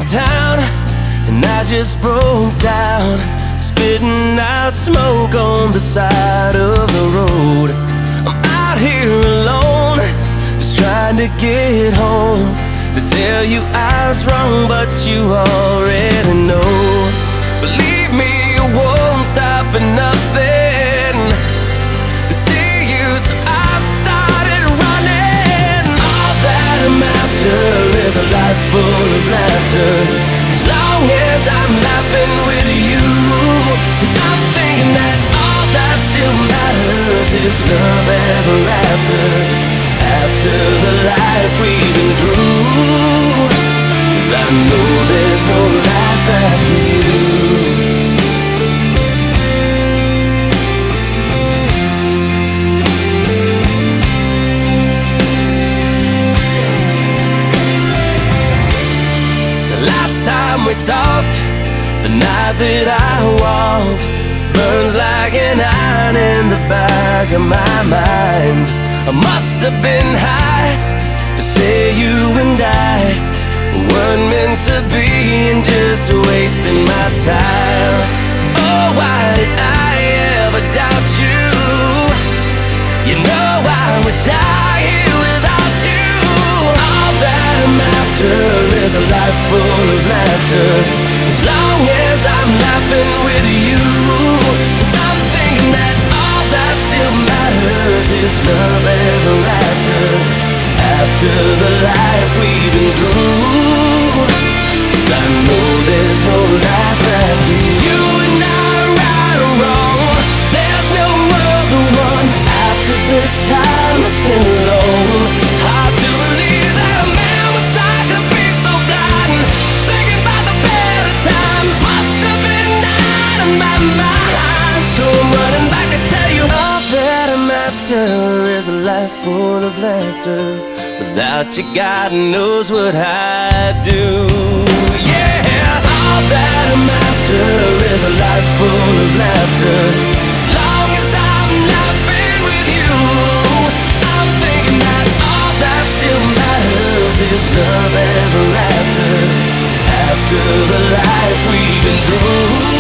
town and I just broke down, spitting out smoke on the side of the road. I'm out here alone, just trying to get home, to tell you I was wrong, but you already know. Believe me, you won't stop at nothing to see you, so I've started running. All that I'm after is a life full of laughter, as long as I'm laughing with you. And I'm thinking that all that still matters is love ever after, after the life we've been through. 'Cause I know there's no life after you. The last time we talked, the night that I walked, burns like an iron in the back of my mind. I must have been high to say you and I weren't meant to be, and just wasting my time. Oh, why did I ever doubt you? You know I would die here without you. All that I'm after is a life full of laughter, as long as I'm laughing with you. I'm thinking that all that still matters is love ever after, after the life we've been through. 'Cause I know there's no life after you. And I, right or wrong, there's no other one after this time I spent alone. It's hard to believe that a man with sight could be so blind, thinking about the better times must have been out of my mind. So I'm running back to tell you all that I'm after is a life full of laughter. Without you, God knows what I'd do. Yeah, all that I'm after is a life full of laughter, as long as I'm laughing with you. I'm thinking that all that still matters is love ever after, after the life we've been through.